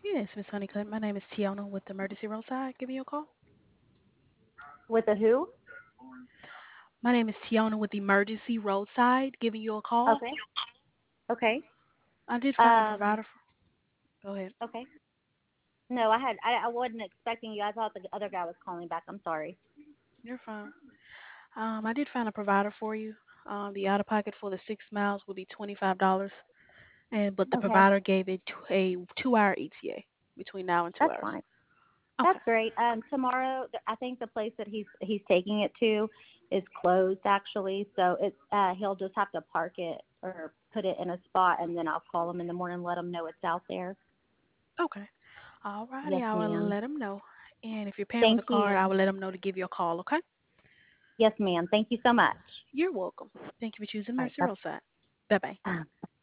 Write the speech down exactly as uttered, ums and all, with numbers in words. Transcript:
Yes, Miss Honeycutt. My name is Tiona with Emergency Roadside. Giving you a call. With a who? My name is Tiona with Emergency Roadside. Giving you a call. Okay. Okay. I did find a Um. provider. For, go ahead. Okay. No, I had. I, I wasn't expecting you. I thought the other guy was calling back. I'm sorry. You're fine. Um, I did find a provider for you. Um, the out of pocket for the six miles will be twenty five dollars, and but the Okay. provider gave it to a two hour E T A between now and two That's hours. fine. Okay. That's great. Um. Tomorrow, th- I think the place that he's he's taking it to is closed actually. So it's uh he'll just have to park it or put it in a spot, and then I'll call him in the morning and let him know it's out there. Okay. Alrighty, Yes, I will ma'am. let him know. And if you're paying with Thank a card, I you. will let him know to give you a call. Okay. Yes, ma'am. Thank you so much. You're welcome. Thank you for choosing All right. Mercy Bye. Roadside. Bye bye. Uh,